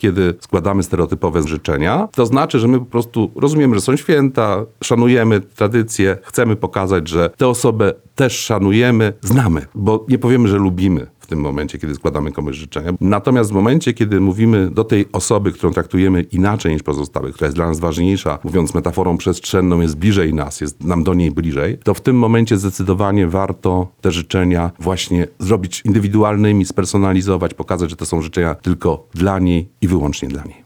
kiedy składamy stereotypowe życzenia, to znaczy, że my po prostu rozumiemy, że są święta, szanujemy tradycje, chcemy pokazać, że tę osobę też szanujemy, znamy, bo nie powiemy, że lubimy w tym momencie, kiedy składamy komuś życzenia. Natomiast w momencie, kiedy mówimy do tej osoby, którą traktujemy inaczej niż pozostałych, która jest dla nas ważniejsza, mówiąc metaforą przestrzenną, jest bliżej nas, jest nam do niej bliżej, to w tym momencie zdecydowanie warto te życzenia właśnie zrobić indywidualnymi, spersonalizować, pokazać, że to są życzenia tylko dla niej i wyłącznie dla niej.